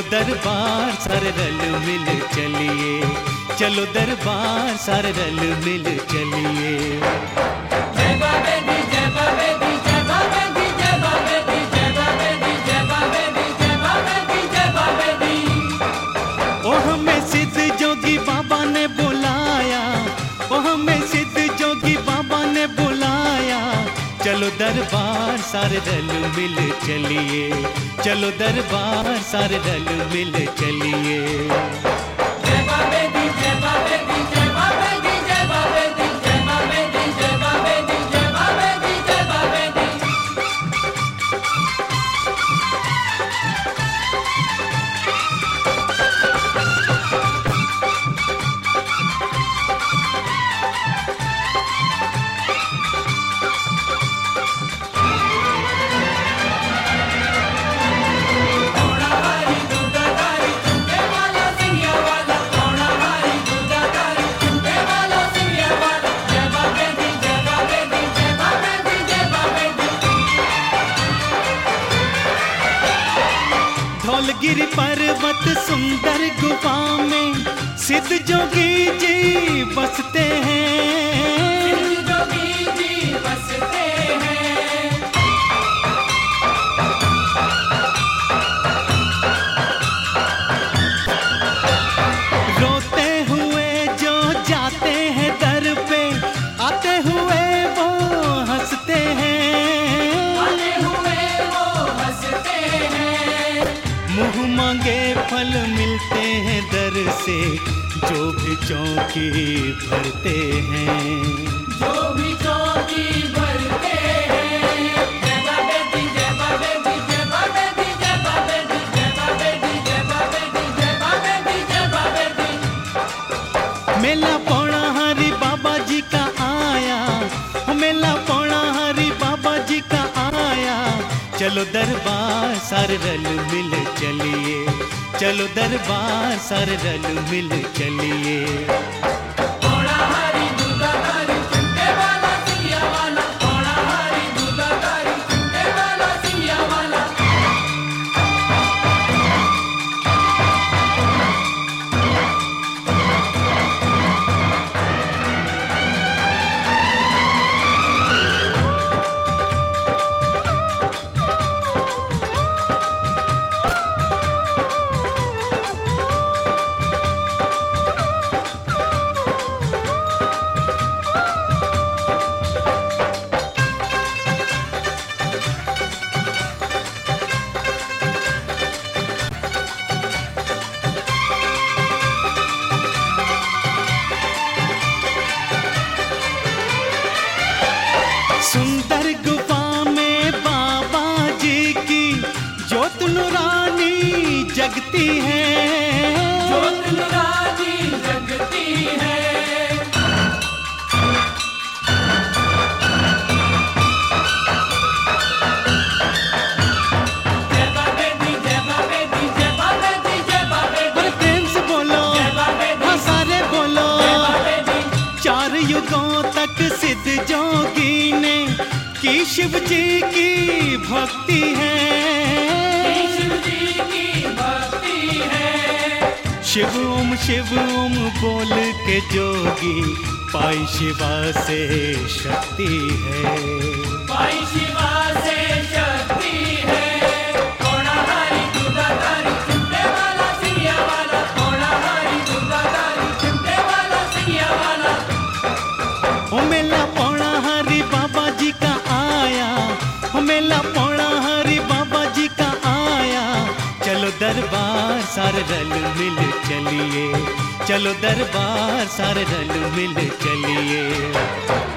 चलो दरबार सारे रल मिल चलिए, चलो दरबार सारे रल मिल चलिए। जय बाबे दी, जय बाबे दी, जय बाबे दी, जय बाबे दी, जय बाबे दी, जय बाबे दी, जय बाबे दी, जय बाबे दी। ओ हमें सिद्ध जोगी बाबा ने बुलाया, ओ हमें सिद्ध जोगी बाबा ने बुलाया। चलो दरबार सारे रल मिल चलिए, चलो दरबार सारे रल मिल चलिए। जय बाबे दी, जय बाबे दी, जय बाबे दी, जय बाबे दी, जय बाबे दी, जय बाबे दी, जय बाबे दी, जय बाबे दी। धौलगिरी पर्वत सुंदर गुफा में सिद्ध जोगी जी बसते हैं, सिद्ध जोगी जी बसते हैं। रोते हुए जो जाते हैं दर पे, आते हुए वो हंसते हैं, आते हुए वो हंसते हैं। मुंह मांगे फल मिलते हैं दर से, जो भी चौकी भरते हैं, जो भी चौकी भरते हैं। जय बाबे दी, जय बाबे दी, जय बाबे दी, जय बाबे दी, जय बाबे दी, जय बाबे दी, जय बाबे दी, जय बाबे दी। मेला पौड़ा हरि बाबा जी का आया, मेला पौड़ा हरि बाबा जी का आया। चलो दरबार सारे रल मिल चलिए, चलो दरबार सारे रल मिल चलिए। पौड़ा हरि दूधाधारी चुनने वाला सिंगिया वाला, पौड़ा हरि दूधाधारी चुनने वाला सिंगिया वाला। सुंदर गुफा में बाबा जी की ज्योत नूरानी जगती है, ज्योत नूरानी जगती है। जय बाबे दी, जय बाबे दी, जय बाबे दी, जय बाबे दी। और प्रेम से बोलो, जय बाबे दी, हाँ सारे बोलो। जय बाबे दी। 4 युगों तक सिद्ध जोगी ने की शिव जी की भक्ति है, शिव जी की भक्ति है। शिव ओम बोल के जोगी पाई शिवा से शक्ति है, पाई शिवा से शक्ति है। पौड़ा हरि दूधाधारी चुनने वाला सिंगिया वाला, पौड़ा हरि दूधाधारी चुनने वाला सिंगिया वाला। ओ मेला पौड़ा हरि बाबा जी का आया, ओ मेला पौड़ा हरि बाबा जी का आया। चलो दरबार सारे रल मिल चलिए, चलो दरबार सारे रल मिल चलिए।